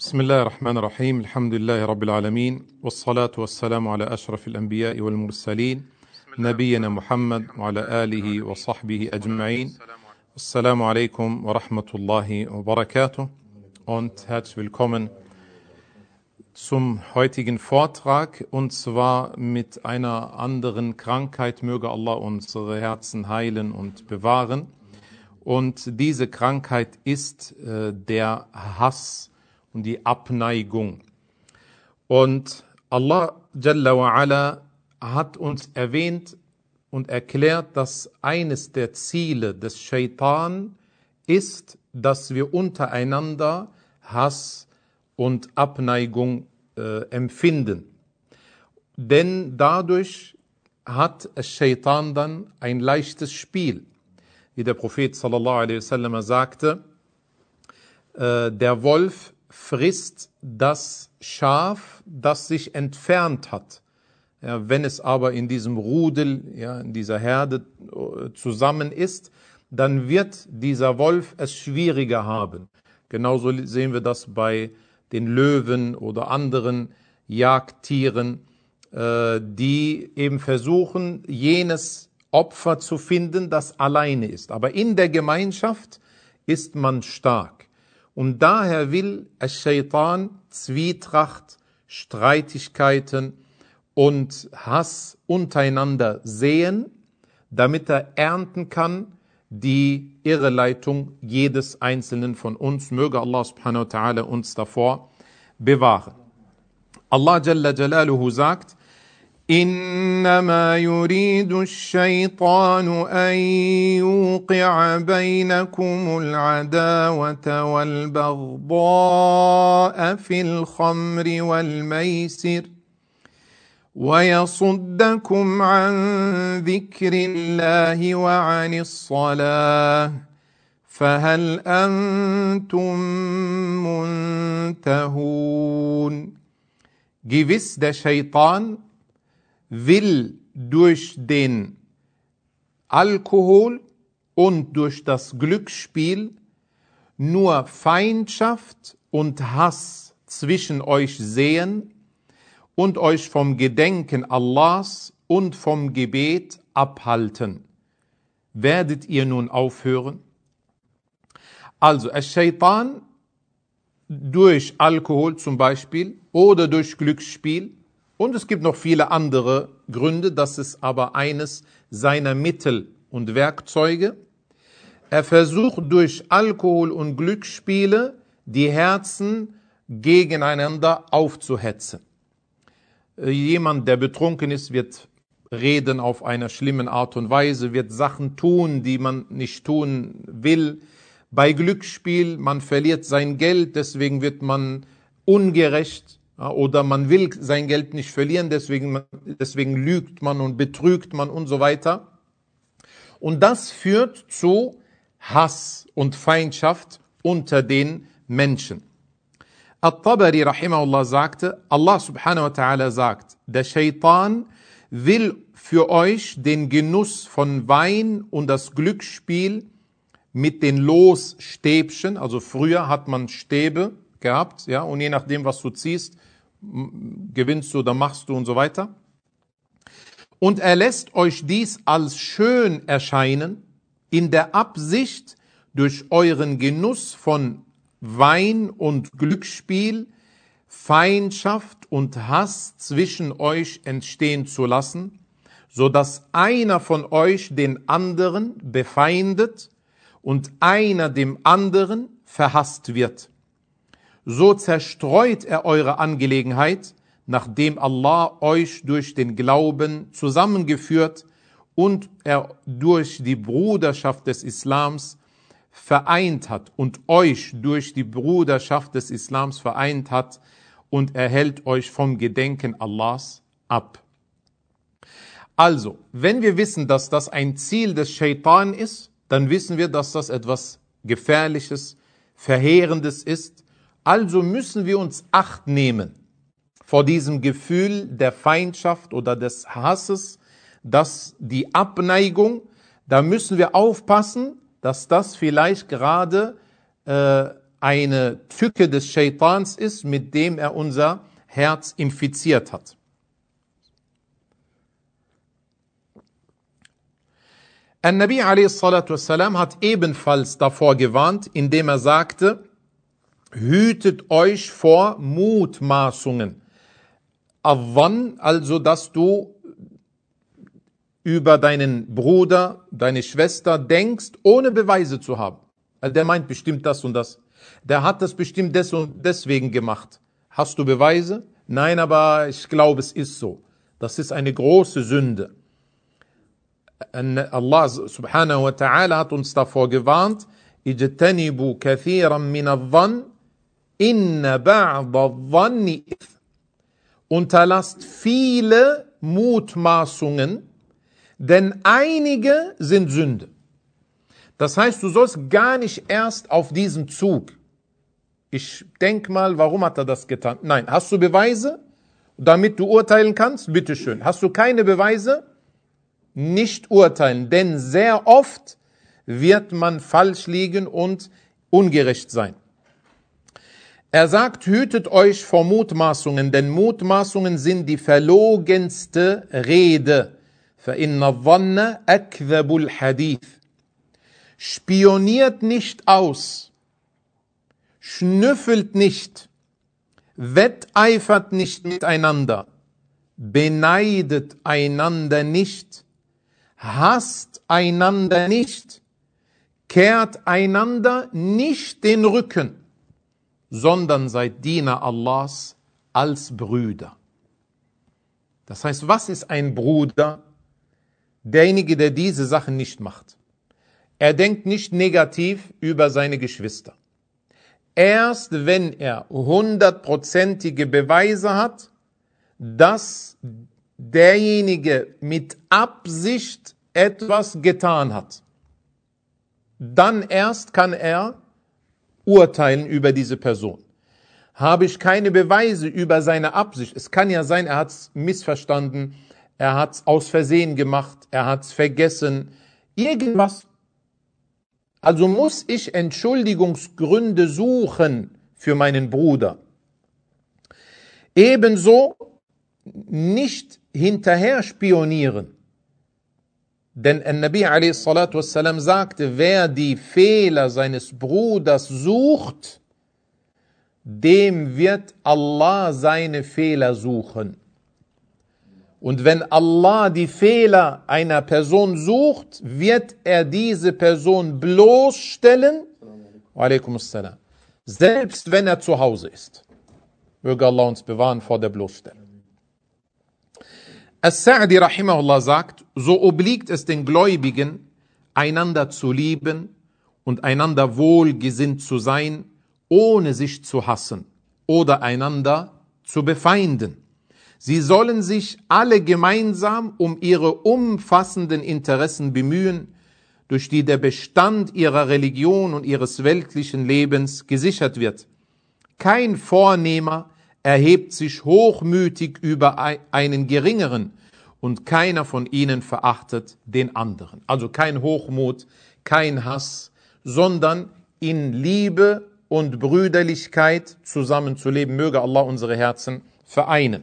بسم الله الرحمن الرحيم الحمد لله رب العالمين والصلاة والسلام على أشرف الأنبياء والمرسلين نبينا محمد وعلى آله وصحبه أجمعين. Assalamu alaikum wa rahmatullahi wa barakatuh und herzlich willkommen zum heutigen Vortrag, und zwar mit einer anderen Krankheit. Möge Allah unsere Herzen heilen und bewahren. Und diese Krankheit ist der Hass und die Abneigung. Und Allah Jalla wa Ala hat uns erwähnt und erklärt, dass eines der Ziele des Shaitan ist, dass wir untereinander Hass und Abneigung empfinden. Denn dadurch hat Shaitan dann ein leichtes Spiel. Wie der Prophet sallallahu alaihi wasallam sagte, der Wolf frisst das Schaf, das sich entfernt hat. Ja, wenn es aber in diesem Rudel, in dieser Herde zusammen ist, dann wird dieser Wolf es schwieriger haben. Genauso sehen wir das bei den Löwen oder anderen Jagdtieren, die eben versuchen, jenes Opfer zu finden, das alleine ist. Aber in der Gemeinschaft ist man stark. Und daher will Shaitan Zwietracht, Streitigkeiten und Hass untereinander sehen, damit er ernten kann die Irreleitung jedes Einzelnen von uns. Möge Allah subhanahu wa ta'ala uns davor bewahren. Allah Jalla Jalaluhu sagt, إنما يريد الشيطان أن يوقع بينكم العداوة والبغضاء في الخمر والميسر ويصدكم عن ذكر الله وعن الصلاة فهل أنتم منتهون. Gewiss, der Shaitan will durch den Alkohol und durch das Glücksspiel nur Feindschaft und Hass zwischen euch sehen und euch vom Gedenken Allahs und vom Gebet abhalten. Werdet ihr nun aufhören? Also, Shaitan durch Alkohol zum Beispiel oder durch Glücksspiel, und es gibt noch viele andere Gründe, das ist aber eines seiner Mittel und Werkzeuge. Er versucht durch Alkohol und Glücksspiele die Herzen gegeneinander aufzuhetzen. Jemand, der betrunken ist, wird reden auf einer schlimmen Art und Weise, wird Sachen tun, die man nicht tun will. Bei Glücksspiel, man verliert sein Geld, deswegen wird man ungerecht. Oder man will sein Geld nicht verlieren, deswegen lügt man und betrügt man und so weiter. Und das führt zu Hass und Feindschaft unter den Menschen. At-Tabari rahimahullah sagte, Allah subhanahu wa ta'ala sagt, der Shaitan will für euch den Genuss von Wein und das Glücksspiel mit den Losstäbchen, also früher hat man Stäbe gehabt, ja, und je nachdem, was du ziehst, gewinnst du oder machst du und so weiter. Und er lässt euch dies als schön erscheinen, in der Absicht, durch euren Genuss von Wein und Glücksspiel Feindschaft und Hass zwischen euch entstehen zu lassen, so dass einer von euch den anderen befeindet und einer dem anderen verhasst wird. So zerstreut er eure Angelegenheit, nachdem Allah euch durch den Glauben zusammengeführt und er durch die Bruderschaft des Islams vereint hat und euch durch die Bruderschaft des Islams vereint hat, und er hält euch vom Gedenken Allahs ab. Also, wenn wir wissen, dass das ein Ziel des Shaitan ist, dann wissen wir, dass das etwas Gefährliches, Verheerendes ist. Also müssen wir uns Acht nehmen vor diesem Gefühl der Feindschaft oder des Hasses, dass die Abneigung, da müssen wir aufpassen, dass das vielleicht gerade eine Tücke des Scheitans ist, mit dem er unser Herz infiziert hat. An-Nabi a.s. hat ebenfalls davor gewarnt, indem er sagte, hütet euch vor Mutmaßungen. Avan, also dass du über deinen Bruder, deine Schwester denkst, ohne Beweise zu haben. Also der meint bestimmt das und das. Der hat das bestimmt des und deswegen gemacht. Hast du Beweise? Nein, aber ich glaube, es ist so. Das ist eine große Sünde. Allah subhanahu wa ta'ala hat uns davor gewarnt, ijtanibu kathiran min adh-dhann, inna ba'da adh-dhanni ithm. Unterlasst viele Mutmaßungen, denn einige sind Sünde. Das heißt, du sollst gar nicht erst auf diesen Zug. Ich denk mal, warum hat er das getan? Nein, hast du Beweise, damit du urteilen kannst? Bitteschön. Hast du keine Beweise? Nicht urteilen, denn sehr oft wird man falsch liegen und ungerecht sein. Er sagt, hütet euch vor Mutmaßungen, denn Mutmaßungen sind die verlogenste Rede. فَإِنَّ الظَّنَّ أَكْذَبُ الْحَدِيثِ. Spioniert nicht aus, schnüffelt nicht, wetteifert nicht miteinander, beneidet einander nicht, hasst einander nicht, kehrt einander nicht den Rücken, sondern seid Diener Allahs als Brüder. Das heißt, was ist ein Bruder? Derjenige, der diese Sachen nicht macht. Er denkt nicht negativ über seine Geschwister. Erst wenn er 100%ige Beweise hat, dass derjenige mit Absicht etwas getan hat, dann erst kann er urteilen über diese Person. Habe ich keine Beweise über seine Absicht, es kann ja sein, er hat es missverstanden, er hat es aus Versehen gemacht, er hat es vergessen, irgendwas. Also muss ich Entschuldigungsgründe suchen für meinen Bruder. Ebenso nicht hinterher spionieren. Denn An-Nabi a.s. sagte, wer die Fehler seines Bruders sucht, dem wird Allah seine Fehler suchen. Und wenn Allah die Fehler einer Person sucht, wird er diese Person bloßstellen, selbst wenn er zu Hause ist. Möge Allah uns bewahren vor der Bloßstellung. As-Sa'di rahimahullah sagt, so obliegt es den Gläubigen, einander zu lieben und einander wohlgesinnt zu sein, ohne sich zu hassen oder einander zu befeinden. Sie sollen sich alle gemeinsam um ihre umfassenden Interessen bemühen, durch die der Bestand ihrer Religion und ihres weltlichen Lebens gesichert wird. Kein Vornehmer erhebt sich hochmütig über einen Geringeren und keiner von ihnen verachtet den anderen. Also kein Hochmut, kein Hass, sondern in Liebe und Brüderlichkeit zusammenzuleben. Möge Allah unsere Herzen vereinen.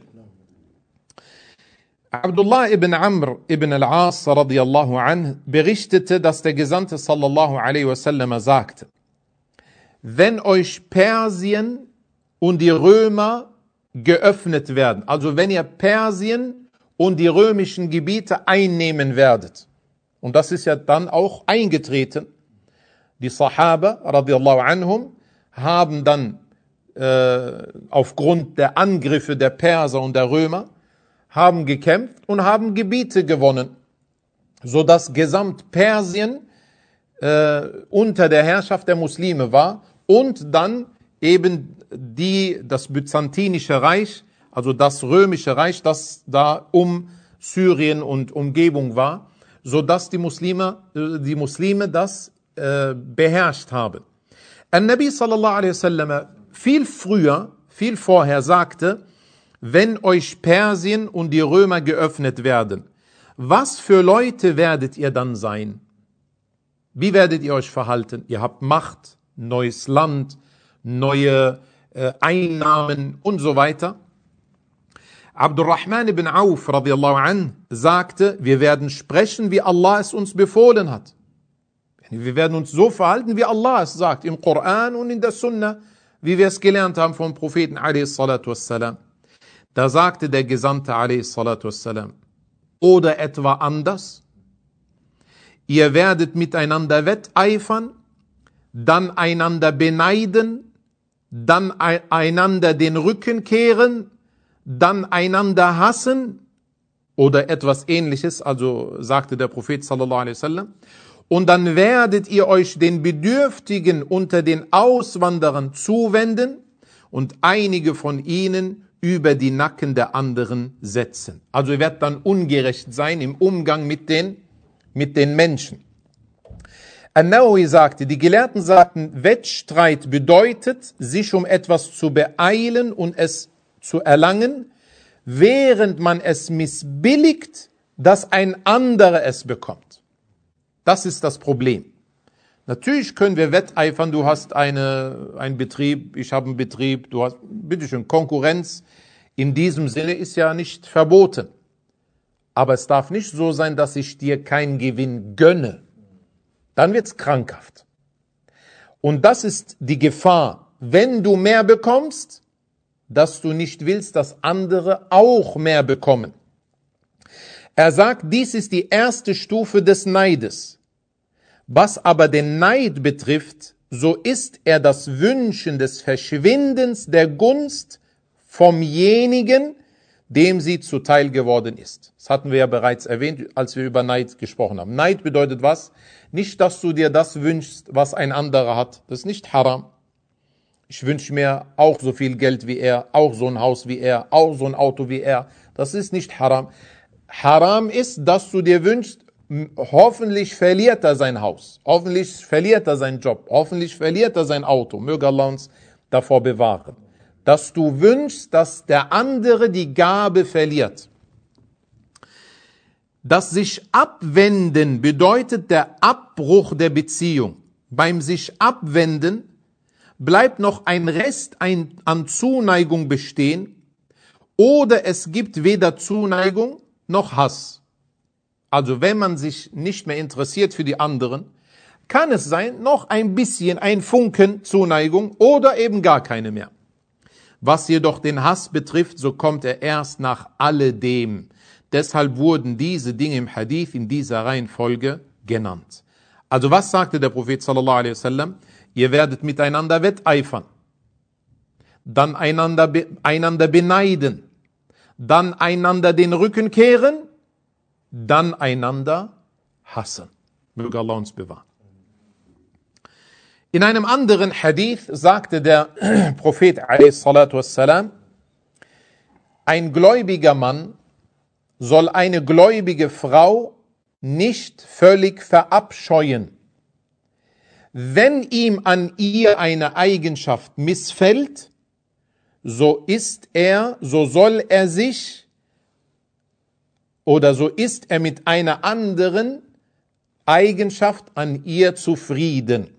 Abdullah ibn Amr ibn al-As radiyallahu anh berichtete, dass der Gesandte sallallahu alaihi wasallam sagte, wenn euch Persien und die Römer geöffnet werden, also wenn ihr Persien und die römischen Gebiete einnehmen werdet, und das ist ja dann auch eingetreten, die Sahaba radiyallahu anhum haben dann aufgrund der Angriffe der Perser und der Römer haben gekämpft und haben Gebiete gewonnen, so dass Gesamtpersien unter der Herrschaft der Muslime war und dann eben das Byzantinische Reich, also das römische Reich, das da um Syrien und Umgebung war, so dass die Muslime das beherrscht haben. An-Nabi sallallahu alaihi wasallam viel vorher sagte, wenn euch Persien und die Römer geöffnet werden, was für Leute werdet ihr dann sein? Wie werdet ihr euch verhalten? Ihr habt Macht, neues Land, neue Einnahmen und so weiter. Abdurrahman ibn Auf radiallahu anh sagte, wir werden sprechen, wie Allah es uns befohlen hat. Wir werden uns so verhalten, wie Allah es sagt, im Koran und in der Sunna, wie wir es gelernt haben vom Propheten a.s.w. Da sagte der Gesandte a.s.w. oder etwa anders, ihr werdet miteinander wetteifern, dann einander beneiden, dann einander den Rücken kehren, dann einander hassen oder etwas Ähnliches, also sagte der Prophet sallallahu alaihi wasallam. Und dann werdet ihr euch den Bedürftigen unter den Auswanderern zuwenden und einige von ihnen über die Nacken der anderen setzen. Also ihr werdet dann ungerecht sein im Umgang mit den Menschen. An-Nawawi sagte, die Gelehrten sagten, Wettstreit bedeutet, sich um etwas zu beeilen und es zu erlangen, während man es missbilligt, dass ein anderer es bekommt. Das ist das Problem. Natürlich können wir wetteifern, du hast einen Betrieb, ich habe einen Betrieb, du hast, bitteschön, Konkurrenz. In diesem Sinne ist ja nicht verboten. Aber es darf nicht so sein, dass ich dir keinen Gewinn gönne. Dann wird's krankhaft. Und das ist die Gefahr, wenn du mehr bekommst, dass du nicht willst, dass andere auch mehr bekommen. Er sagt, dies ist die erste Stufe des Neides. Was aber den Neid betrifft, so ist er das Wünschen des Verschwindens der Gunst vomjenigen, dem sie zuteil geworden ist. Das hatten wir ja bereits erwähnt, als wir über Neid gesprochen haben. Neid bedeutet was? Nicht, dass du dir das wünschst, was ein anderer hat. Das ist nicht haram. Ich wünsche mir auch so viel Geld wie er, auch so ein Haus wie er, auch so ein Auto wie er. Das ist nicht haram. Haram ist, dass du dir wünschst, hoffentlich verliert er sein Haus, hoffentlich verliert er seinen Job, hoffentlich verliert er sein Auto. Möge Allah uns davor bewahren. Dass du wünschst, dass der andere die Gabe verliert. Das sich abwenden bedeutet der Abbruch der Beziehung. Beim sich abwenden bleibt noch ein Rest an Zuneigung bestehen oder es gibt weder Zuneigung noch Hass. Also wenn man sich nicht mehr interessiert für die anderen, kann es sein, noch ein bisschen, ein Funken Zuneigung oder eben gar keine mehr. Was jedoch den Hass betrifft, so kommt er erst nach alledem. Deshalb wurden diese Dinge im Hadith in dieser Reihenfolge genannt. Also was sagte der Prophet sallallahu alaihi wasallam? Ihr werdet miteinander wetteifern, dann einander beneiden, dann einander den Rücken kehren, dann einander hassen. Möge Allah uns bewahren. In einem anderen Hadith sagte der Prophet a.s.w. ein gläubiger Mann soll eine gläubige Frau nicht völlig verabscheuen. Wenn ihm an ihr eine Eigenschaft missfällt, so ist er mit einer anderen Eigenschaft an ihr zufrieden.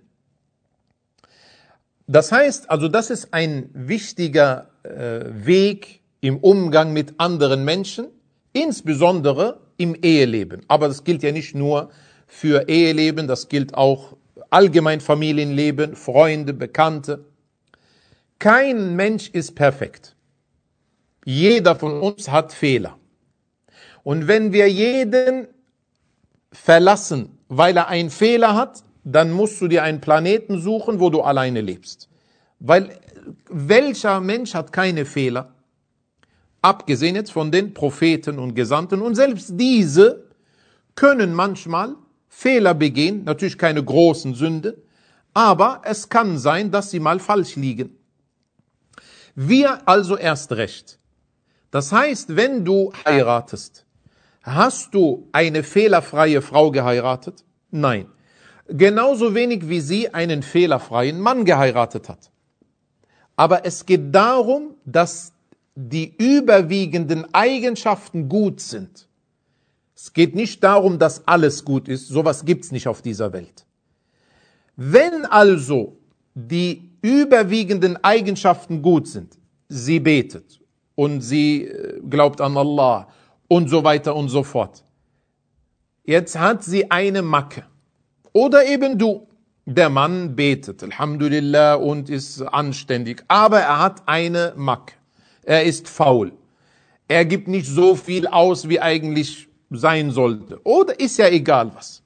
Das heißt, also das ist ein wichtiger Weg im Umgang mit anderen Menschen, insbesondere im Eheleben. Aber das gilt ja nicht nur für Eheleben, das gilt auch allgemein Familienleben, Freunde, Bekannte. Kein Mensch ist perfekt. Jeder von uns hat Fehler. Und wenn wir jeden verlassen, weil er einen Fehler hat, dann musst du dir einen Planeten suchen, wo du alleine lebst. Weil welcher Mensch hat keine Fehler? Abgesehen jetzt von den Propheten und Gesandten. Und selbst diese können manchmal Fehler begehen, natürlich keine großen Sünden, aber es kann sein, dass sie mal falsch liegen. Wir also erst recht. Das heißt, wenn du heiratest, hast du eine fehlerfreie Frau geheiratet? Nein. Genauso wenig wie sie einen fehlerfreien Mann geheiratet hat. Aber es geht darum, dass die überwiegenden Eigenschaften gut sind. Es geht nicht darum, dass alles gut ist. Sowas gibt's nicht auf dieser Welt. Wenn also die überwiegenden Eigenschaften gut sind. Sie betet und sie glaubt an Allah und so weiter und so fort. Jetzt hat sie eine Macke. Oder eben du. Der Mann betet, Alhamdulillah, und ist anständig. Aber er hat eine Macke. Er ist faul. Er gibt nicht so viel aus, wie eigentlich sein sollte. Oder ist ja egal was.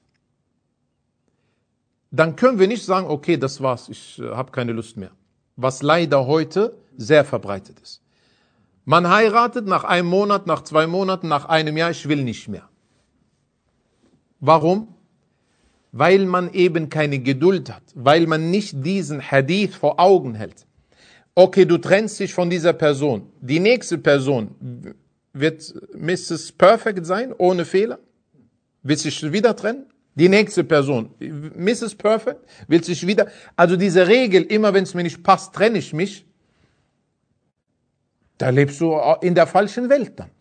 Dann können wir nicht sagen, okay, das war's, ich habe keine Lust mehr. Was leider heute sehr verbreitet ist. Man heiratet nach einem Monat, nach 2 Monaten, nach einem Jahr, ich will nicht mehr. Warum? Weil man eben keine Geduld hat, weil man nicht diesen Hadith vor Augen hält. Okay, du trennst dich von dieser Person. Die nächste Person wird Mrs. Perfect sein, ohne Fehler. Wird sich wieder trennen? Die nächste Person, Mrs. Perfect, will sich wieder... Also diese Regel, immer wenn es mir nicht passt, trenne ich mich. Da lebst du in der falschen Welt dann.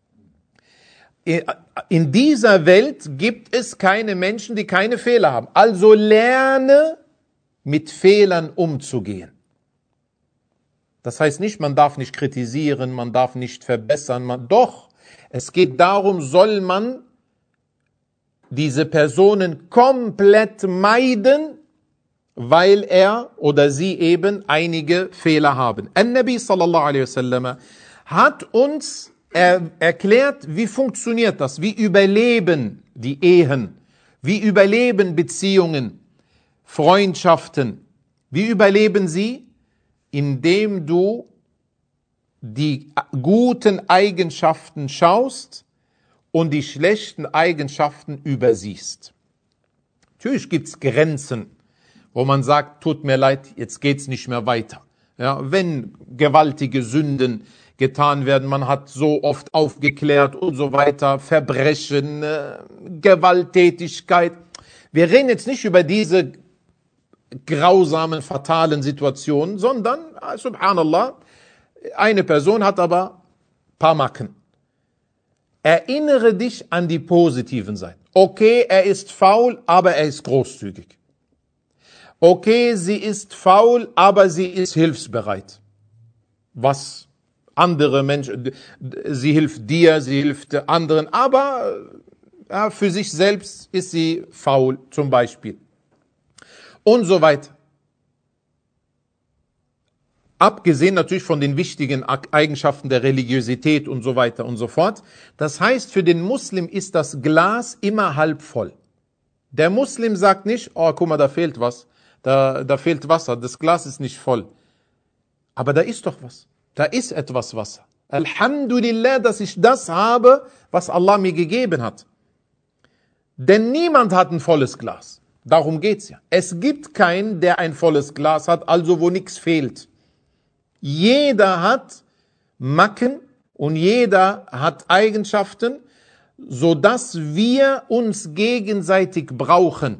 In dieser Welt gibt es keine Menschen, die keine Fehler haben. Also lerne, mit Fehlern umzugehen. Das heißt nicht, man darf nicht kritisieren, man darf nicht verbessern. Doch, es geht darum, soll man diese Personen komplett meiden, weil er oder sie eben einige Fehler haben. An-Nabi sallallahu alaihi wasallam hat uns erklärt, wie funktioniert das, wie überleben die Ehen, wie überleben Beziehungen, Freundschaften, wie überleben sie, indem du die guten Eigenschaften schaust und die schlechten Eigenschaften übersiehst. Natürlich gibt's Grenzen, wo man sagt, tut mir leid, jetzt geht's nicht mehr weiter. Ja, wenn gewaltige Sünden getan werden, man hat so oft aufgeklärt und so weiter, Verbrechen, Gewalttätigkeit. Wir reden jetzt nicht über diese grausamen, fatalen Situationen, sondern, subhanallah, eine Person hat aber ein paar Macken. Erinnere dich an die positiven Seiten. Okay, er ist faul, aber er ist großzügig. Okay, sie ist faul, aber sie ist hilfsbereit. Was andere Menschen, sie hilft dir, sie hilft anderen, aber für sich selbst ist sie faul zum Beispiel. Und so weiter. Abgesehen natürlich von den wichtigen Eigenschaften der Religiosität und so weiter und so fort. Das heißt, für den Muslim ist das Glas immer halb voll. Der Muslim sagt nicht, oh, guck mal, da fehlt was, da fehlt Wasser, das Glas ist nicht voll. Aber da ist doch was. Da ist etwas Wasser. Alhamdulillah, dass ich das habe, was Allah mir gegeben hat. Denn niemand hat ein volles Glas. Darum geht's ja. Es gibt keinen, der ein volles Glas hat, also wo nichts fehlt. Jeder hat Macken und jeder hat Eigenschaften, sodass wir uns gegenseitig brauchen.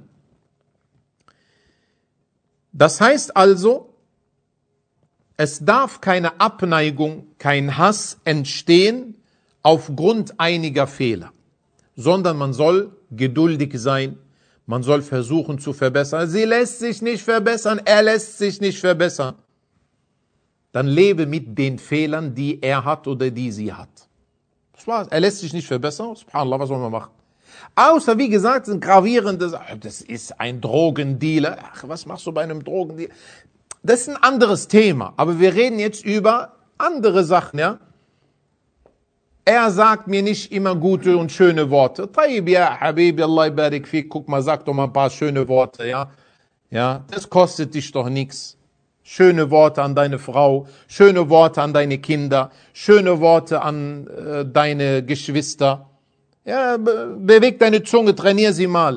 Das heißt also, es darf keine Abneigung, kein Hass entstehen aufgrund einiger Fehler, sondern man soll geduldig sein, man soll versuchen zu verbessern. Sie lässt sich nicht verbessern, er lässt sich nicht verbessern. Dann lebe mit den Fehlern, die er hat oder die sie hat. Das war's. Er lässt sich nicht verbessern, subhanallah, was soll man machen? Außer, wie gesagt, sind gravierende Sachen. Das ist ein Drogendealer. Ach, was machst du bei einem Drogendealer? Das ist ein anderes Thema, aber wir reden jetzt über andere Sachen, ja. Er sagt mir nicht immer gute und schöne Worte. Tayyib, ja, Habibi, Allah barik fik, guck mal, sag doch mal ein paar schöne Worte, ja. Ja, das kostet dich doch nichts. Schöne Worte an deine Frau, schöne Worte an deine Kinder, schöne Worte an deine Geschwister. Ja, beweg deine Zunge, trainier sie mal.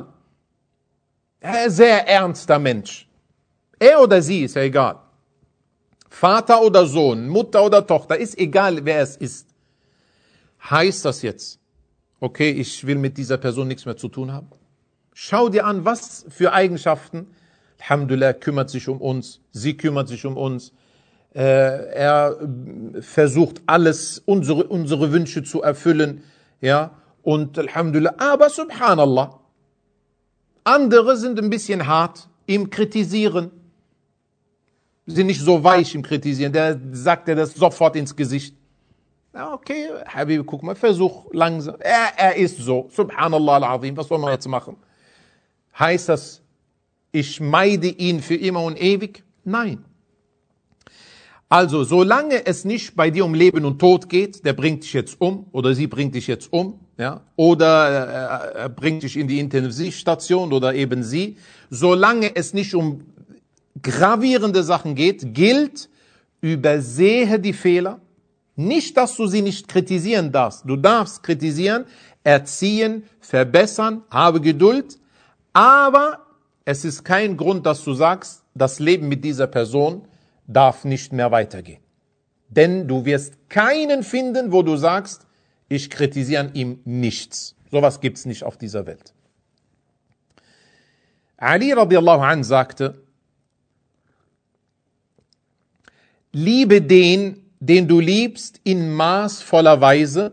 Sehr ernster Mensch. Er oder sie, ist ja egal. Vater oder Sohn, Mutter oder Tochter, ist egal, wer es ist. Heißt das jetzt, okay, ich will mit dieser Person nichts mehr zu tun haben? Schau dir an, was für Eigenschaften. Alhamdulillah, kümmert sich um uns, sie kümmert sich um uns. Er versucht alles, unsere Wünsche zu erfüllen, ja. Und Alhamdulillah, aber subhanallah, andere sind ein bisschen hart im Kritisieren. sind nicht so weich im Kritisieren, der sagt dir das sofort ins Gesicht. Ja, okay, Habibi, guck mal, versuch langsam. Er ist so, subhanallah al-azim, was soll man jetzt machen? Heißt das, ich meide ihn für immer und ewig? Nein. Also, solange es nicht bei dir um Leben und Tod geht, der bringt dich jetzt um oder sie bringt dich jetzt um, ja, oder er bringt dich in die Intensivstation oder eben sie, solange es nicht um gravierende Sachen geht, gilt, übersehe die Fehler. Nicht, dass du sie nicht kritisieren darfst. Du darfst kritisieren, erziehen, verbessern, habe Geduld, aber es ist kein Grund, dass du sagst, das Leben mit dieser Person darf nicht mehr weitergehen. Denn du wirst keinen finden, wo du sagst, ich kritisiere an ihm nichts. Sowas gibt's nicht auf dieser Welt. Ali radiallahu anh sagte, liebe den du liebst, in maßvoller Weise.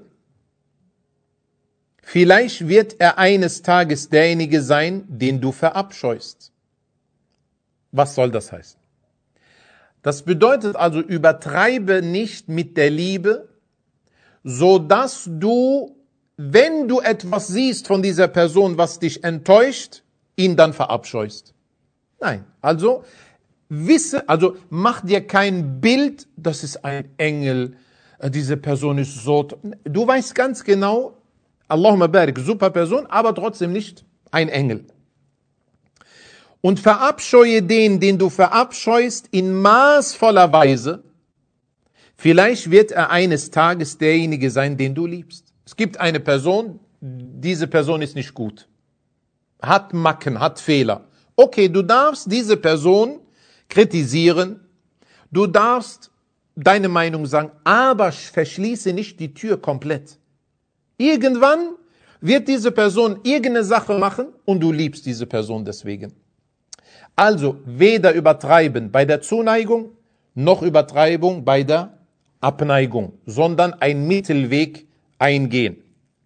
Vielleicht wird er eines Tages derjenige sein, den du verabscheust. Was soll das heißen? Das bedeutet also, übertreibe nicht mit der Liebe, so dass du, wenn du etwas siehst von dieser Person, was dich enttäuscht, ihn dann verabscheust. Nein, also mach dir kein Bild, das ist ein Engel, diese Person ist so. Du weißt ganz genau, Allahumma barik, super Person, aber trotzdem nicht ein Engel. Und verabscheue den du verabscheust, in maßvoller Weise. Vielleicht wird er eines Tages derjenige sein, den du liebst. Es gibt eine Person, diese Person ist nicht gut. Hat Macken, hat Fehler. Okay, du darfst diese Person kritisieren, du darfst deine Meinung sagen, aber verschließe nicht die Tür komplett. Irgendwann wird diese Person irgendeine Sache machen und du liebst diese Person deswegen. Also weder übertreiben bei der Zuneigung, noch Übertreibung bei der Abneigung, sondern ein Mittelweg eingehen.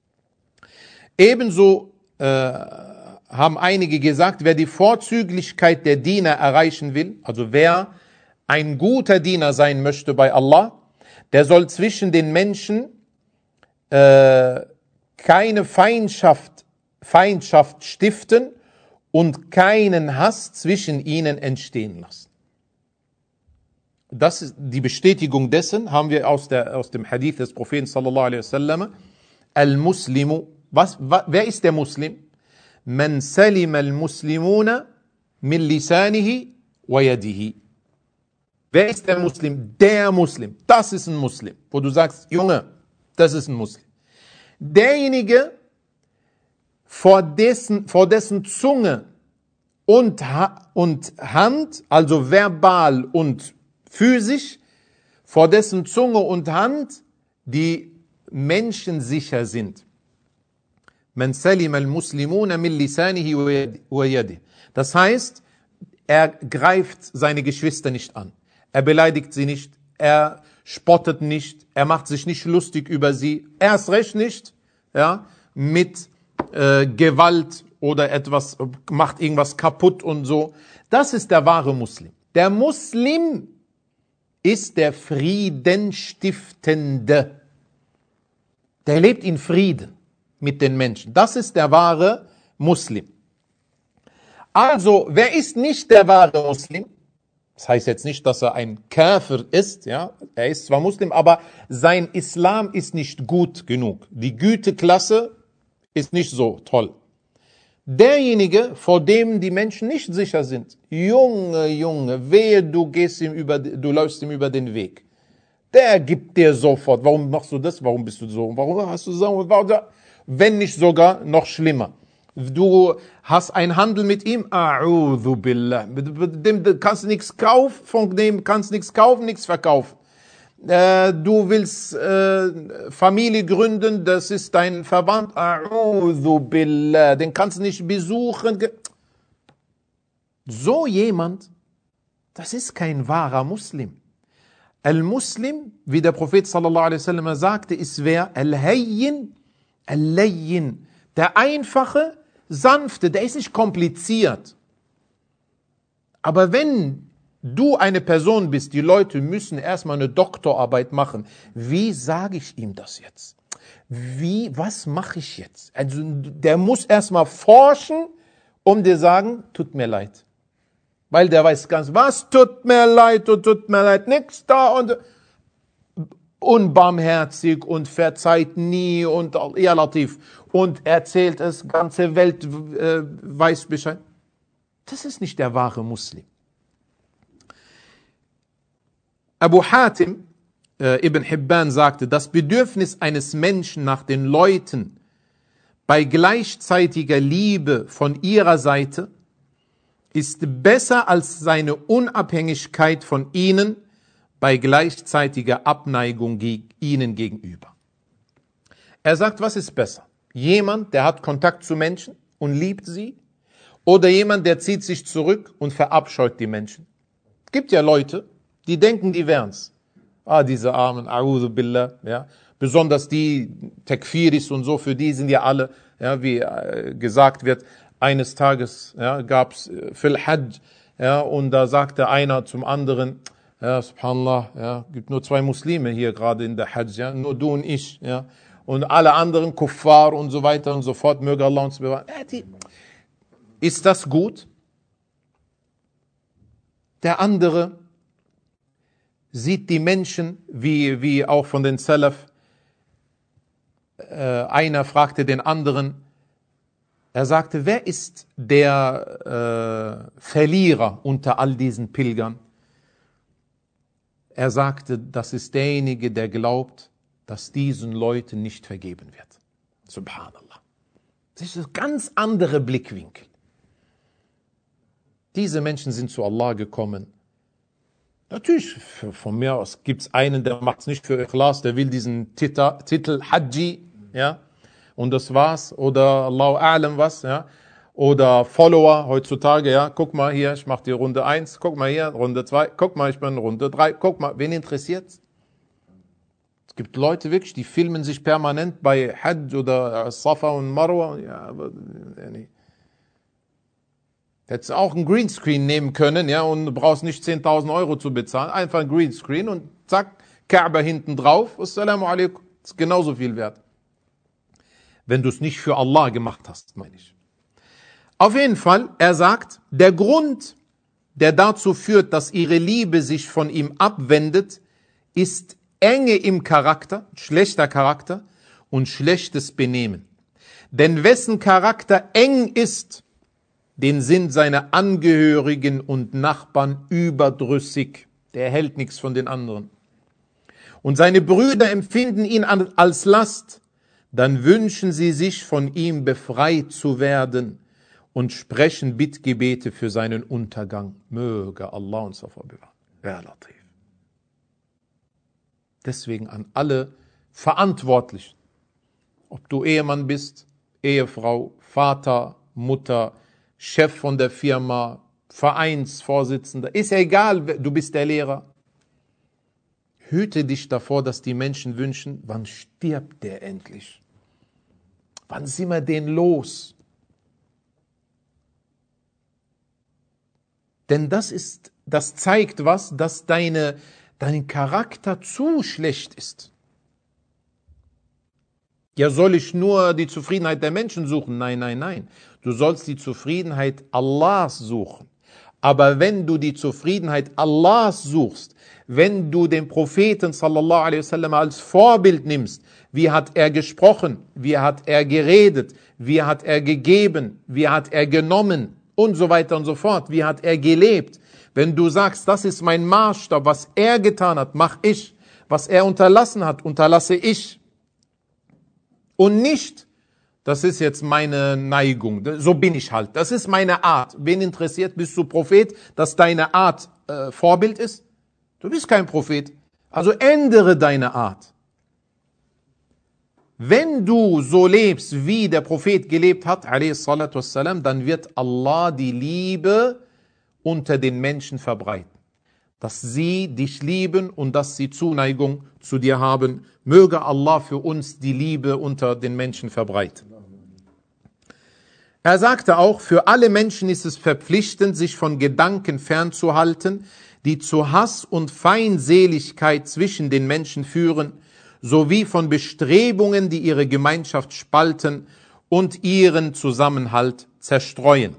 Ebenso haben einige gesagt, wer die Vorzüglichkeit der Diener erreichen will, also wer ein guter Diener sein möchte bei Allah, der soll zwischen den Menschen keine Feindschaft stiften und keinen Hass zwischen ihnen entstehen lassen. Das ist die Bestätigung dessen, haben wir aus dem Hadith des Propheten sallallahu alaihi wasallam. Al-Muslimu, wer ist der Muslim? Man salima al-Muslimuna min lisanihi wa yadihi. Wer ist der Muslim? Der Muslim. Das ist ein Muslim. Wo du sagst, Junge, das ist ein Muslim. Derjenige, vor dessen Zunge und Hand, also verbal und physisch, vor dessen Zunge und Hand die Menschen sicher sind. Man salima al-Muslimuna min lisanihi wa yadihi. Das heißt, er greift seine Geschwister nicht an. Er beleidigt sie nicht, er spottet nicht, er macht sich nicht lustig über sie, erst recht nicht, ja, mit Gewalt oder macht irgendwas kaputt und so. Das ist der wahre Muslim. Der Muslim ist der Friedenstiftende. Der lebt in Frieden mit den Menschen. Das ist der wahre Muslim. Also, wer ist nicht der wahre Muslim? Das heißt jetzt nicht, dass er ein Kafir ist, ja. Er ist zwar Muslim, aber sein Islam ist nicht gut genug. Die Güteklasse ist nicht so toll. Derjenige, vor dem die Menschen nicht sicher sind, Junge, wehe, du läufst ihm über den Weg. Der gibt dir sofort, warum machst du das, warum bist du so, warum hast du so, wenn nicht sogar noch schlimmer. Du hast einen Handel mit ihm, a'udhu billah, mit dem kannst du nichts kaufen, von dem kannst du nichts kaufen, nichts verkaufen. Du willst Familie gründen, das ist dein Verwandt, a'udhu billah, den kannst du nicht besuchen. So jemand, das ist kein wahrer Muslim. Al-Muslim, wie der Prophet sallallahu alaihi wasallam sagte, ist wer? Al-Hayyin, Al-Layyin, der einfache, sanfte, der ist nicht kompliziert. Aber wenn du eine Person bist, die Leute müssen erstmal eine Doktorarbeit machen. Wie sage ich ihm das jetzt? Was mache ich jetzt? Also der muss erstmal forschen, um dir sagen, tut mir leid. Weil der weiß ganz, was tut mir leid, nix da und unbarmherzig und verzeiht nie und ja Latif und erzählt es, ganze Welt weiß Bescheid. Das ist nicht der wahre Muslim. Abu Hatim Ibn Hibban sagte, das Bedürfnis eines Menschen nach den Leuten bei gleichzeitiger Liebe von ihrer Seite ist besser als seine Unabhängigkeit von ihnen bei gleichzeitiger Abneigung ihnen gegenüber. Er sagt, was ist besser? Jemand, der hat Kontakt zu Menschen und liebt sie, oder jemand, der zieht sich zurück und verabscheut die Menschen? Es gibt ja Leute, die denken, die wären's. Diese Armen, a'udhu billah, ja. Besonders die Takfiris und so, für die sind ja alle, ja, wie gesagt wird, eines Tages, ja, gab's fil Hajj, ja, und da sagte einer zum anderen, ja, subhanallah, ja, gibt nur 2 Muslime hier gerade in der Hajj, ja, nur du und ich, ja, und alle anderen Kuffar und so weiter und so fort, möge Allah uns bewahren. Ist das gut? Der andere sieht die Menschen, wie auch von den Salaf, einer fragte den anderen, er sagte, wer ist der Verlierer unter all diesen Pilgern? Er sagte, das ist derjenige, der glaubt, dass diesen Leuten nicht vergeben wird. Subhanallah. Das ist ein ganz anderer Blickwinkel. Diese Menschen sind zu Allah gekommen. Natürlich, von mir aus gibt es einen, der macht es nicht für Ikhlas, der will diesen Titel Hajji, ja, und das war's, oder Allahu A'lam was, ja, oder Follower heutzutage, ja, guck mal hier, ich mache die Runde 1, guck mal hier, Runde 2, guck mal, ich bin Runde 3, guck mal, wen interessiert's? Es gibt Leute wirklich, die filmen sich permanent bei Hajj oder Safa und Marwa, ja, aber nee. Hättest auch einen Greenscreen nehmen können, ja, und du brauchst nicht 10.000 Euro zu bezahlen. Einfach ein Greenscreen und zack, Kaaba hinten drauf. Assalamu alaikum. Das ist genauso viel wert. Wenn du es nicht für Allah gemacht hast, meine ich. Auf jeden Fall, er sagt, der Grund, der dazu führt, dass ihre Liebe sich von ihm abwendet, ist Enge im Charakter, schlechter Charakter und schlechtes Benehmen. Denn wessen Charakter eng ist, den sind seine Angehörigen und Nachbarn überdrüssig. Der hält nichts von den anderen. Und seine Brüder empfinden ihn als Last. Dann wünschen sie sich, von ihm befreit zu werden und sprechen Bittgebete für seinen Untergang. Möge Allah uns davor bewahren. Ja, Latif. Deswegen an alle Verantwortlichen, ob du Ehemann bist, Ehefrau, Vater, Mutter, Chef von der Firma, Vereinsvorsitzender, ist egal, du bist der Lehrer. Hüte dich davor, dass die Menschen wünschen, wann stirbt der endlich? Wann sind wir den los? Denn das zeigt was, dass dein Charakter zu schlecht ist. Ja, soll ich nur die Zufriedenheit der Menschen suchen? Nein. Du sollst die Zufriedenheit Allahs suchen. Aber wenn du die Zufriedenheit Allahs suchst, wenn du den Propheten sallallahu alaihi wasallam als Vorbild nimmst, wie hat er gesprochen, wie hat er geredet, wie hat er gegeben, wie hat er genommen und so weiter und so fort, wie hat er gelebt. Wenn du sagst, das ist mein Maßstab, was er getan hat, mache ich, was er unterlassen hat, unterlasse ich. Und nicht, das ist jetzt meine Neigung, so bin ich halt, das ist meine Art. Wen interessiert, bist du Prophet, dass deine Art Vorbild ist? Du bist kein Prophet, also ändere deine Art. Wenn du so lebst, wie der Prophet gelebt hat, a.s.w., dann wird Allah die Liebe unter den Menschen verbreiten. Dass sie dich lieben und dass sie Zuneigung zu dir haben. Möge Allah für uns die Liebe unter den Menschen verbreiten. Er sagte auch, für alle Menschen ist es verpflichtend, sich von Gedanken fernzuhalten, die zu Hass und Feindseligkeit zwischen den Menschen führen, sowie von Bestrebungen, die ihre Gemeinschaft spalten und ihren Zusammenhalt zerstreuen.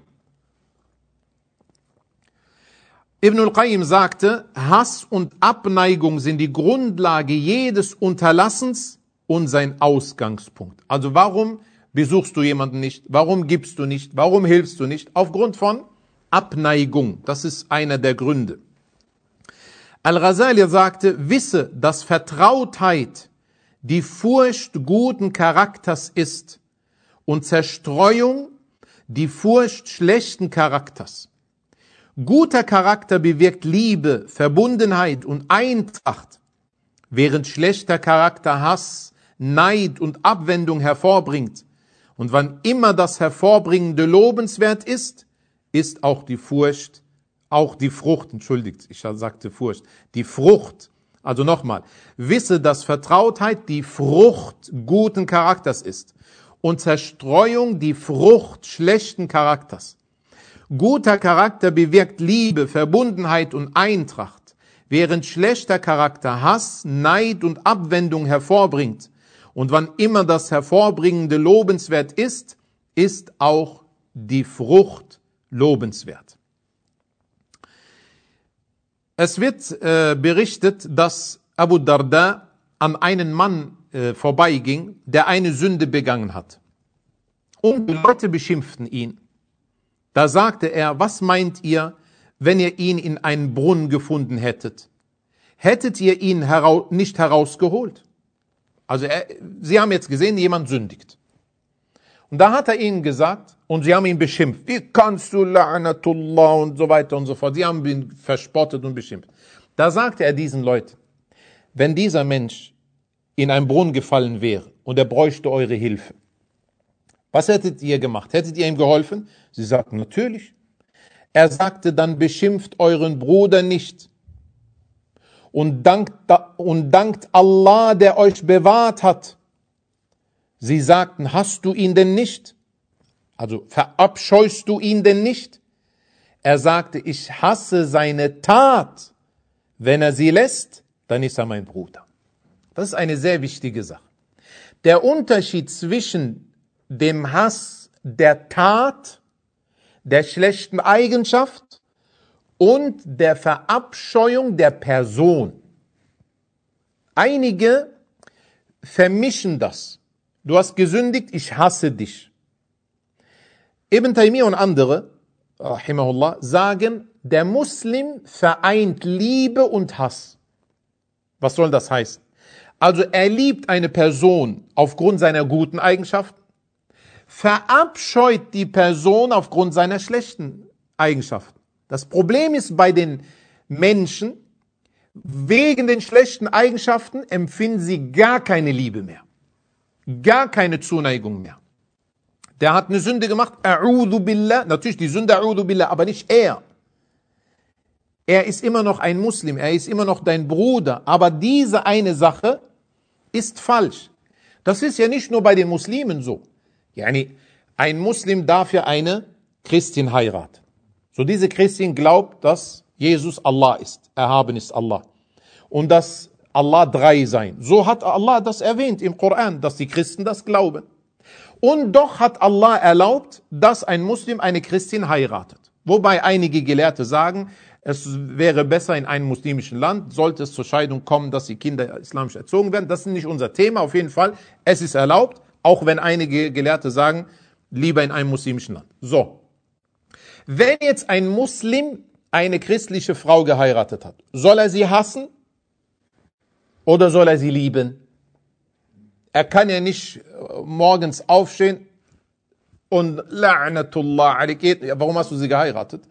Ibn al-Qayyim sagte, Hass und Abneigung sind die Grundlage jedes Unterlassens und sein Ausgangspunkt. Also warum besuchst du jemanden nicht? Warum gibst du nicht? Warum hilfst du nicht? Aufgrund von Abneigung. Das ist einer der Gründe. Al-Ghazali sagte, wisse, dass Vertrautheit die Furcht guten Charakters ist und Zerstreuung die Furcht schlechten Charakters. Guter Charakter bewirkt Liebe, Verbundenheit und Eintracht, während schlechter Charakter Hass, Neid und Abwendung hervorbringt. Und wann immer das Hervorbringende lobenswert ist, ist auch die Frucht, die Frucht, also nochmal, wisse, dass Vertrautheit die Frucht guten Charakters ist und Zerstreuung die Frucht schlechten Charakters. Guter Charakter bewirkt Liebe, Verbundenheit und Eintracht, während schlechter Charakter Hass, Neid und Abwendung hervorbringt. Und wann immer das Hervorbringende lobenswert ist, ist auch die Frucht lobenswert. Es wird berichtet, dass Abu Darda an einen Mann vorbeiging, der eine Sünde begangen hat. Und die Leute beschimpften ihn. Da sagte er, was meint ihr, wenn ihr ihn in einen Brunnen gefunden hättet? Hättet ihr ihn nicht herausgeholt? Also sie haben jetzt gesehen, jemand sündigt. Und da hat er ihnen gesagt, und sie haben ihn beschimpft. Wie kannst du, La'natullah und so weiter und so fort. Sie haben ihn verspottet und beschimpft. Da sagte er diesen Leuten, wenn dieser Mensch in einen Brunnen gefallen wäre und er bräuchte eure Hilfe, was hättet ihr gemacht? Hättet ihr ihm geholfen? Sie sagten, natürlich. Er sagte, dann beschimpft euren Bruder nicht und dankt Allah, der euch bewahrt hat. Sie sagten, hast du ihn denn nicht? Also verabscheust du ihn denn nicht? Er sagte, ich hasse seine Tat. Wenn er sie lässt, dann ist er mein Bruder. Das ist eine sehr wichtige Sache. Der Unterschied zwischen dem Hass der Tat, der schlechten Eigenschaft und der Verabscheuung der Person. Einige vermischen das. Du hast gesündigt, ich hasse dich. Ibn Taymiyyah und andere, rahimahullah, sagen, der Muslim vereint Liebe und Hass. Was soll das heißen? Also er liebt eine Person aufgrund seiner guten Eigenschaften, verabscheut die Person aufgrund seiner schlechten Eigenschaften. Das Problem ist bei den Menschen, wegen den schlechten Eigenschaften empfinden sie gar keine Liebe mehr, gar keine Zuneigung mehr. Der hat eine Sünde gemacht, a'udhu billah, natürlich die Sünde a'udhu billah, aber nicht er. Er ist immer noch ein Muslim, er ist immer noch dein Bruder, aber diese eine Sache ist falsch. Das ist ja nicht nur bei den Muslimen so. Yani, ein Muslim darf ja eine Christin heiraten. So diese Christin glaubt, dass Jesus Allah ist, erhaben ist Allah. Und dass Allah drei sein. So hat Allah das erwähnt im Koran, dass die Christen das glauben. Und doch hat Allah erlaubt, dass ein Muslim eine Christin heiratet. Wobei einige Gelehrte sagen, es wäre besser in einem muslimischen Land, sollte es zur Scheidung kommen, dass die Kinder islamisch erzogen werden. Das ist nicht unser Thema, auf jeden Fall. Es ist erlaubt, auch wenn einige Gelehrte sagen, lieber in einem muslimischen Land. So, wenn jetzt ein Muslim eine christliche Frau geheiratet hat, soll er sie hassen oder soll er sie lieben? Er kann ja nicht morgens aufstehen und La'natullah alayk, warum hast du sie geheiratet?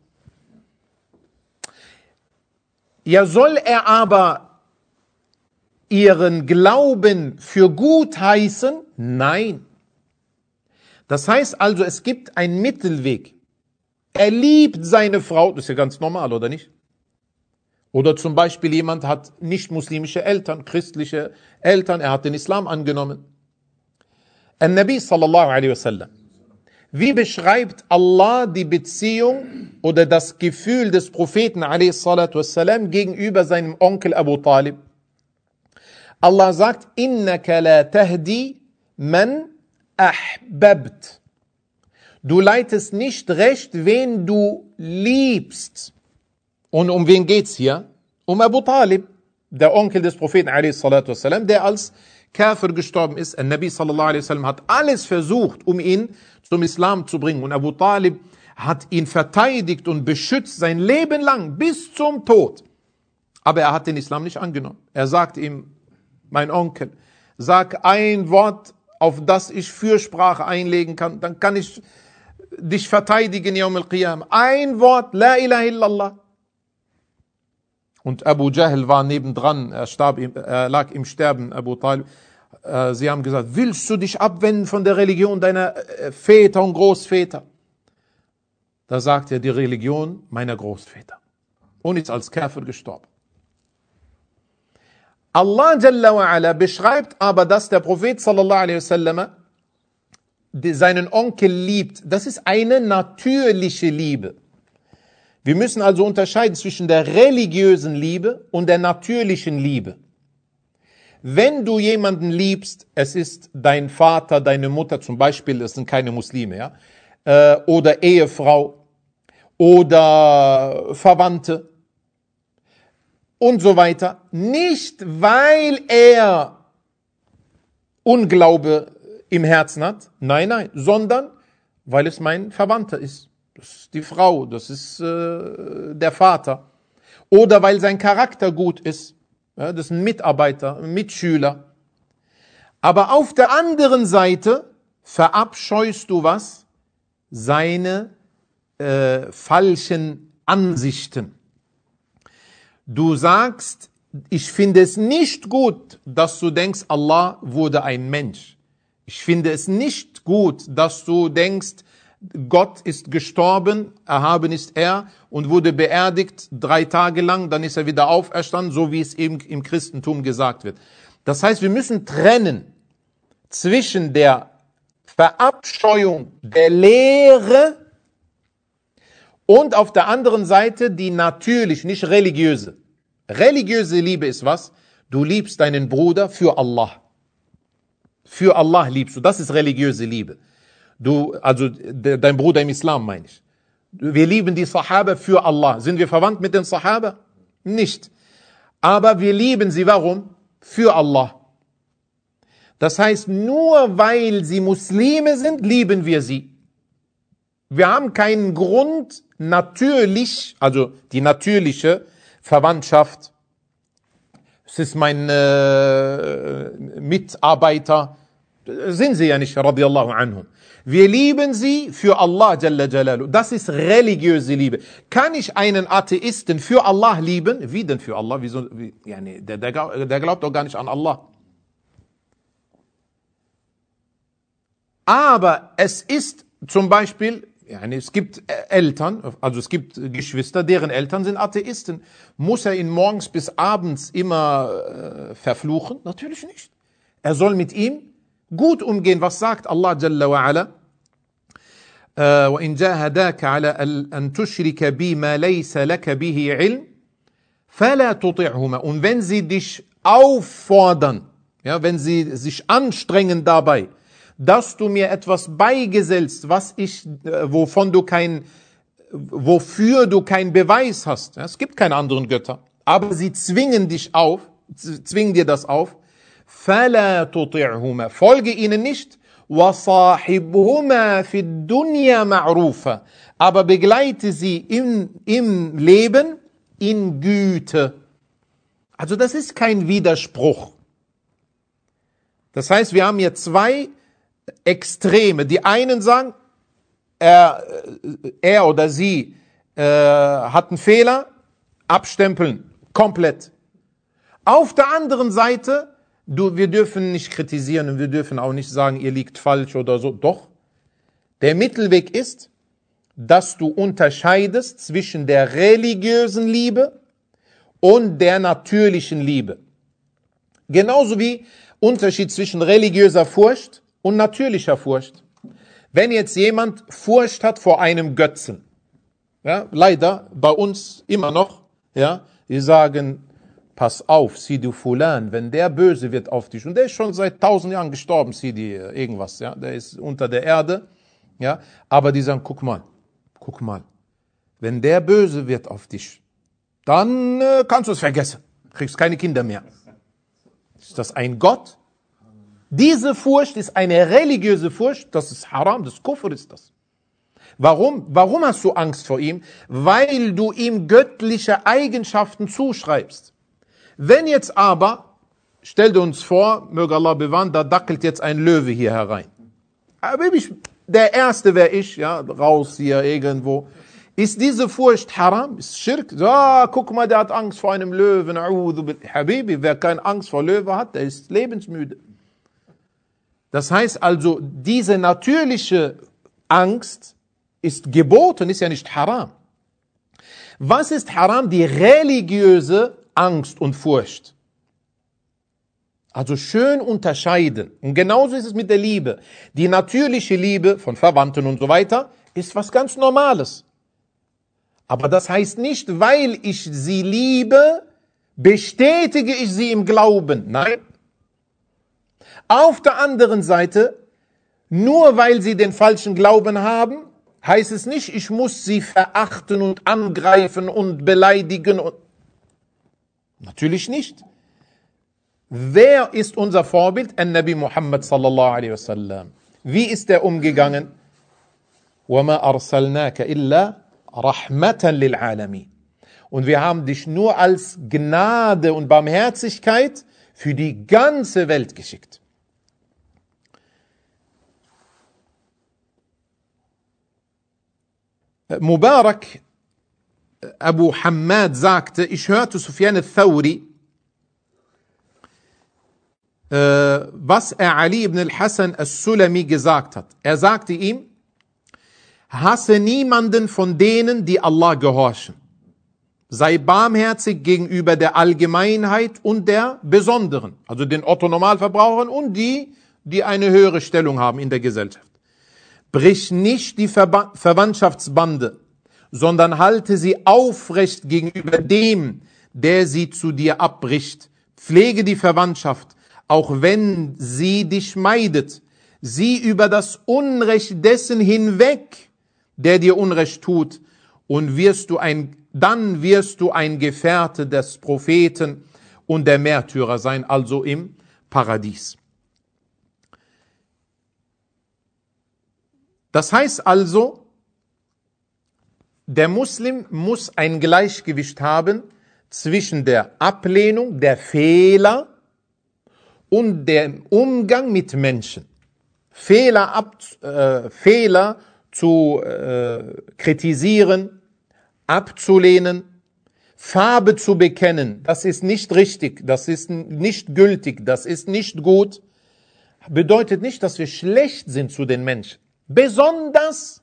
Ja, soll er aber ihren Glauben für gut heißen? Nein. Das heißt also, es gibt einen Mittelweg. Er liebt seine Frau, das ist ja ganz normal, oder nicht? Oder zum Beispiel jemand hat nicht muslimische Eltern, christliche Eltern, er hat den Islam angenommen. An-Nabi sallallahu alaihi wasallam, Wie beschreibt Allah die Beziehung oder das Gefühl des Propheten a.s.w. gegenüber seinem Onkel Abu Talib? Allah sagt, innaka la tahdi man ahbabt. Du leitest nicht recht, wen du liebst. Und um wen geht's hier? Um Abu Talib, der Onkel des Propheten a.s.w., der als Kafir gestorben ist. Der Nabi sallallahu alaihi wasallam hat alles versucht, um ihn zum Islam zu bringen. Und Abu Talib hat ihn verteidigt und beschützt sein Leben lang bis zum Tod. Aber er hat den Islam nicht angenommen. Er sagt ihm, mein Onkel, sag ein Wort, auf das ich Fürsprache einlegen kann, dann kann ich dich verteidigen, Yawm al-Qiyamah. Ein Wort, La ilaha illallah. Und Abu Jahl war nebendran, er lag im Sterben, Abu Talib. Sie haben gesagt, willst du dich abwenden von der Religion deiner Väter und Großväter? Da sagt er, die Religion meiner Großväter. Und ist als Kafir gestorben. Allah Jalla wa Ala beschreibt aber, dass der Prophet sallallahu alaihi wasallam seinen Onkel liebt. Das ist eine natürliche Liebe. Wir müssen also unterscheiden zwischen der religiösen Liebe und der natürlichen Liebe. Wenn du jemanden liebst, es ist dein Vater, deine Mutter zum Beispiel, das sind keine Muslime, ja, oder Ehefrau oder Verwandte und so weiter, nicht weil er Unglaube im Herzen hat, nein, sondern weil es mein Verwandter ist. Das ist die Frau, das ist der Vater. Oder weil sein Charakter gut ist. Ja, das ist ein Mitarbeiter, ein Mitschüler. Aber auf der anderen Seite verabscheust du was? Seine falschen Ansichten. Du sagst, ich finde es nicht gut, dass du denkst, Allah wurde ein Mensch. Ich finde es nicht gut, dass du denkst, Gott ist gestorben, erhaben ist er und wurde beerdigt 3 Tage lang, dann ist er wieder auferstanden, so wie es eben im Christentum gesagt wird. Das heißt, wir müssen trennen zwischen der Verabscheuung der Lehre und auf der anderen Seite die natürliche, nicht religiöse. Religiöse Liebe ist was? Du liebst deinen Bruder für Allah. Für Allah liebst du, das ist religiöse Liebe. Dein Bruder im Islam meine ich. Wir lieben die Sahaba für Allah. Sind wir verwandt mit den Sahaba? Nicht. Aber wir lieben sie, warum? Für Allah. Das heißt, nur weil sie Muslime sind, lieben wir sie. Wir haben keinen Grund, natürlich, also die natürliche Verwandtschaft, es ist mein Mitarbeiter, sind sie ja nicht, radiallahu anhum. Wir lieben sie für Allah Jalla Jalalu. Das ist religiöse Liebe. Kann ich einen Atheisten für Allah lieben? Wie denn für Allah? Der glaubt doch gar nicht an Allah. Aber es ist zum Beispiel, es gibt Eltern, also es gibt Geschwister, deren Eltern sind Atheisten. Muss er ihn morgens bis abends immer verfluchen? Natürlich nicht. Er soll mit ihm gut umgehen. Was sagt Allah Jalla wa Ala? وَإِنْ جَاهَدَاكَ عَلَى أَنْ تُشْرِكَ بِي مَا لَيْسَ لَكَ بِهِ عِلْمٍ فَلَا تُطِعْهُمَا. Und wenn sie dich auffordern, ja, wenn sie sich anstrengen dabei, dass du mir etwas beigesellst, wofür du keinen Beweis hast. Ja, es gibt keine anderen Götter, aber sie zwingen dir das auf. فَلَا تُطِعْهُمَا. Folge ihnen nicht. وَصَاحِبْهُمَا فِي الدُّنْيَا مَعْرُوفًا. Aber begleite sie im Leben in Güte. Also das ist kein Widerspruch. Das heißt, wir haben hier 2 Extreme. Die einen sagen, er oder sie hat einen Fehler, abstempeln, komplett. Auf der anderen Seite, wir dürfen nicht kritisieren und wir dürfen auch nicht sagen, ihr liegt falsch oder so. Doch, der Mittelweg ist, dass du unterscheidest zwischen der religiösen Liebe und der natürlichen Liebe. Genauso wie Unterschied zwischen religiöser Furcht und natürlicher Furcht. Wenn jetzt jemand Furcht hat vor einem Götzen, ja, leider bei uns immer noch, ja, die sagen, pass auf, Sidi Fulan, wenn der böse wird auf dich, und der ist schon seit 1000 Jahren gestorben, Sidi irgendwas, ja, der ist unter der Erde, ja, aber die sagen, guck mal, wenn der böse wird auf dich, dann kannst du es vergessen, kriegst keine Kinder mehr. Ist das ein Gott? Diese Furcht ist eine religiöse Furcht, das ist Haram, das Kufr ist das. Warum? Warum hast du Angst vor ihm? Weil du ihm göttliche Eigenschaften zuschreibst. Wenn jetzt aber, stell dir uns vor, möge Allah bewahren, da dackelt jetzt ein Löwe hier herein. Aber der Erste wäre ich, ja, raus hier irgendwo. Ist diese Furcht haram? Ist Schirk? Guck mal, der hat Angst vor einem Löwen. Habibi, wer keine Angst vor Löwe hat, der ist lebensmüde. Das heißt also, diese natürliche Angst ist geboten, ist ja nicht haram. Was ist haram? Die religiöse Angst und Furcht. Also schön unterscheiden. Und genauso ist es mit der Liebe. Die natürliche Liebe von Verwandten und so weiter ist was ganz Normales. Aber das heißt nicht, weil ich sie liebe, bestätige ich sie im Glauben. Nein. Auf der anderen Seite, nur weil sie den falschen Glauben haben, heißt es nicht, ich muss sie verachten und angreifen und beleidigen. Natürlich nicht. Wer ist unser Vorbild? An-Nabi Muhammad sallallahu alaihi wasallam. Wie ist er umgegangen? وَمَا أَرْسَلْنَاكَ إِلَّا رَحْمَةً لِلْعَالَمِينَ. Und wir haben dich nur als Gnade und Barmherzigkeit für die ganze Welt geschickt. Mubarak Abu Hammad sagte, ich hörte Sufyan al-Thawri, was Ali ibn al-Hasan al-Sulami gesagt hat. Er sagte ihm, hasse niemanden von denen, die Allah gehorchen. Sei barmherzig gegenüber der Allgemeinheit und der Besonderen, also den Otto-Normalverbrauchern und die eine höhere Stellung haben in der Gesellschaft. Brich nicht die Verwandtschaftsbande, sondern halte sie aufrecht gegenüber dem, der sie zu dir abbricht. Pflege die Verwandtschaft, auch wenn sie dich meidet. Sieh über das Unrecht dessen hinweg, der dir Unrecht tut, und dann wirst du ein Gefährte des Propheten und der Märtyrer sein, also im Paradies. Das heißt also, der Muslim muss ein Gleichgewicht haben zwischen der Ablehnung der Fehler und dem Umgang mit Menschen. Fehler zu kritisieren, abzulehnen, Farbe zu bekennen, das ist nicht richtig, das ist nicht gültig, das ist nicht gut, bedeutet nicht, dass wir schlecht sind zu den Menschen. Besonders,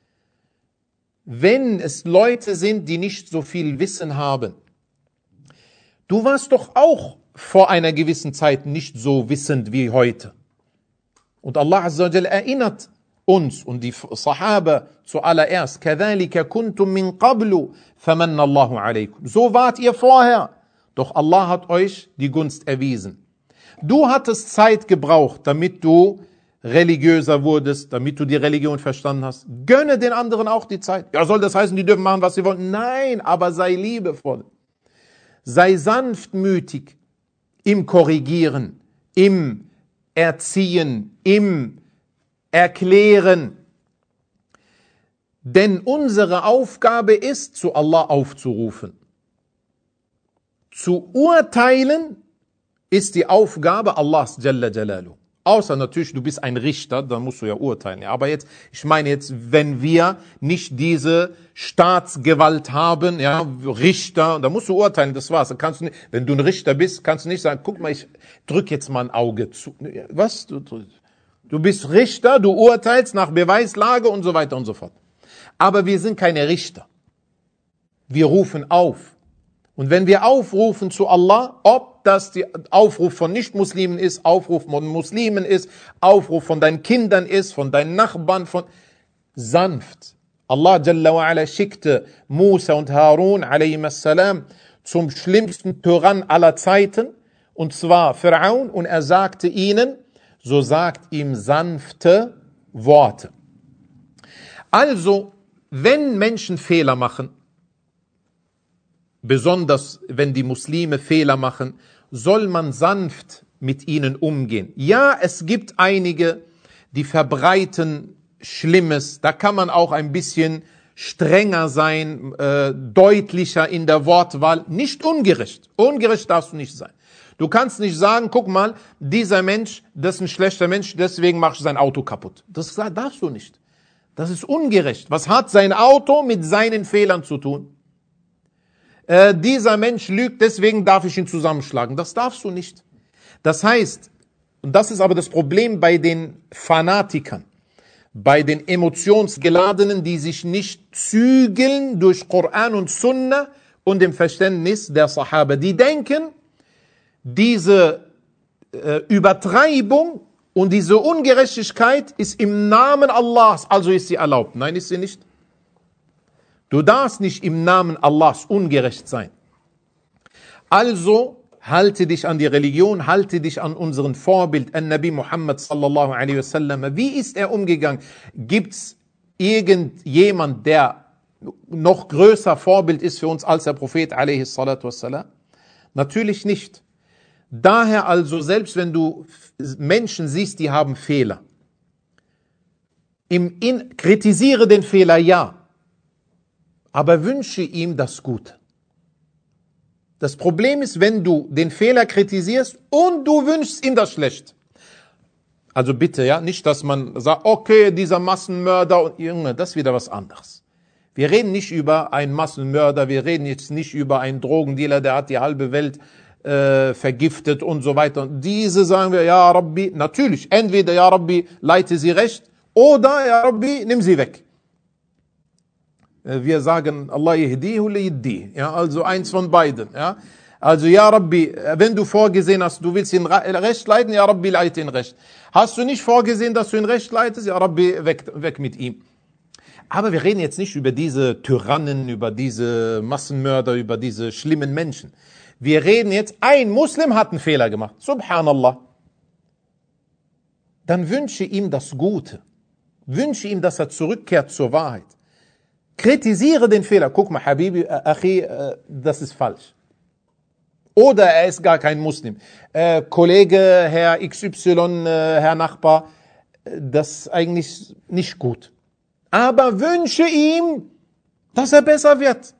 wenn es Leute sind, die nicht so viel Wissen haben. Du warst doch auch vor einer gewissen Zeit nicht so wissend wie heute. Und Allah Azza wa Jalla erinnert uns und die Sahaba zuallererst, كَذَلِكَ كُنْتُم مِّن قَبْلُ فَمَنَّ اللَّهُ عَلَيْكُمْ. So wart ihr vorher, doch Allah hat euch die Gunst erwiesen. Du hattest Zeit gebraucht, damit du religiöser wurdest, damit du die Religion verstanden hast. Gönne den anderen auch die Zeit. Ja, soll das heißen, die dürfen machen, was sie wollen? Nein, aber sei liebevoll. Sei sanftmütig im Korrigieren, im Erziehen, im Erklären. Denn unsere Aufgabe ist, zu Allah aufzurufen. Zu urteilen ist die Aufgabe Allahs Jalla Jalaluhu. Außer natürlich, du bist ein Richter, dann musst du ja urteilen. Aber jetzt, ich meine jetzt, wenn wir nicht diese Staatsgewalt haben, ja, Richter, dann musst du urteilen, das war's. Dann kannst du nicht, wenn du ein Richter bist, kannst du nicht sagen, guck mal, ich drück jetzt mal ein Auge zu. Was? Du bist Richter, du urteilst nach Beweislage und so weiter und so fort. Aber wir sind keine Richter. Wir rufen auf. Und wenn wir aufrufen zu Allah, ob das der Aufruf von Nichtmuslimen ist, Aufruf von Muslimen ist, Aufruf von deinen Kindern ist, von deinen Nachbarn, sanft. Allah Jalla wa Ala schickte Musa und Harun a.s. zum schlimmsten Tyrann aller Zeiten, und zwar Pharaon, und er sagte ihnen, so sagt ihm sanfte Worte. Also, wenn Menschen Fehler machen, besonders wenn die Muslime Fehler machen, soll man sanft mit ihnen umgehen. Ja, es gibt einige, die verbreiten Schlimmes, da kann man auch ein bisschen strenger sein, deutlicher in der Wortwahl, nicht ungerecht. Ungerecht darfst du nicht sein. Du kannst nicht sagen, guck mal, dieser Mensch, das ist ein schlechter Mensch, deswegen machst du sein Auto kaputt. Das darfst du nicht. Das ist ungerecht. Was hat sein Auto mit seinen Fehlern zu tun? Dieser Mensch lügt, deswegen darf ich ihn zusammenschlagen. Das darfst du nicht. Das heißt, und das ist aber das Problem bei den Fanatikern, bei den Emotionsgeladenen, die sich nicht zügeln durch Koran und Sunna und dem Verständnis der Sahaba. Die denken, diese Übertreibung und diese Ungerechtigkeit ist im Namen Allahs, also ist sie erlaubt. Nein, ist sie nicht. Du darfst nicht im Namen Allahs ungerecht sein. Also halte dich an die Religion, halte dich an unseren Vorbild, an Nabi Muhammad sallallahu alaihi wasallam. Wie ist er umgegangen? Gibt's irgendjemand, der noch größer Vorbild ist für uns als der Prophet alaihi salatu wassalam? Natürlich nicht. Daher also, selbst wenn du Menschen siehst, die haben Fehler, kritisiere den Fehler, ja, aber wünsche ihm das Gute. Das Problem ist, wenn du den Fehler kritisierst und du wünschst ihm das Schlecht. Also bitte, ja, nicht, dass man sagt, okay, dieser Massenmörder und Junge, das ist wieder was anderes. Wir reden nicht über einen Massenmörder, wir reden jetzt nicht über einen Drogendealer, der hat die halbe Welt vergiftet und so weiter. Und diese sagen wir, ja Rabbi, natürlich, entweder ja Rabbi, leite sie recht, oder ja Rabbi, nimm sie weg. Wir sagen, Allah yahdihi wa yahdi, ja, also eins von beiden, ja. Also ja Rabbi, wenn du vorgesehen hast, du willst ihn recht leiten, ja Rabbi, leite ihn recht. Hast du nicht vorgesehen, dass du ihn recht leitest, ja Rabbi, weg mit ihm. Aber wir reden jetzt nicht über diese Tyrannen, über diese Massenmörder, über diese schlimmen Menschen. Wir reden jetzt, ein Muslim hat einen Fehler gemacht. Subhanallah. Dann wünsche ihm das Gute. Wünsche ihm, dass er zurückkehrt zur Wahrheit. Kritisiere den Fehler. Guck mal, Habibi, Achi, das ist falsch. Oder er ist gar kein Muslim. Kollege, Herr XY, Herr Nachbar, das ist eigentlich nicht gut. Aber wünsche ihm, dass er besser wird.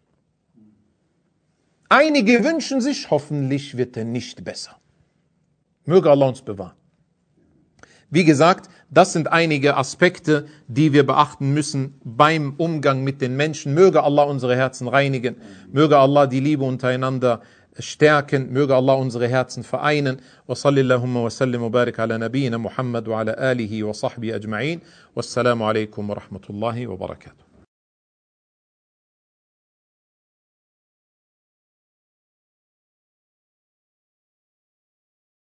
Einige wünschen sich, hoffentlich wird er nicht besser. Möge Allah uns bewahren. Wie gesagt, das sind einige Aspekte, die wir beachten müssen beim Umgang mit den Menschen. Möge Allah unsere Herzen reinigen. Möge Allah die Liebe untereinander stärken. Möge Allah unsere Herzen vereinen. Wa sallallahu wa sallim wa barik ala nabiyyina Muhammad wa ala alihi wa sahbihi ajma'in. Wassalamu alaikum wa rahmatullahi wa barakatuh.